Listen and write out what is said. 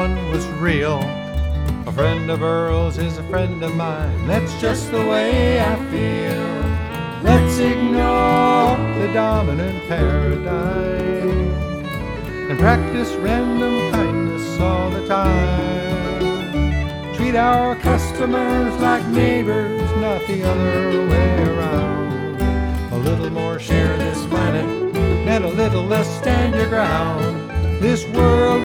one was real. A friend of Earl's is a friend of mine. That's just the way I feel. Let's ignore the dominant paradigm and practice random kindness all the time. Treat our customers like neighbors, not the other way.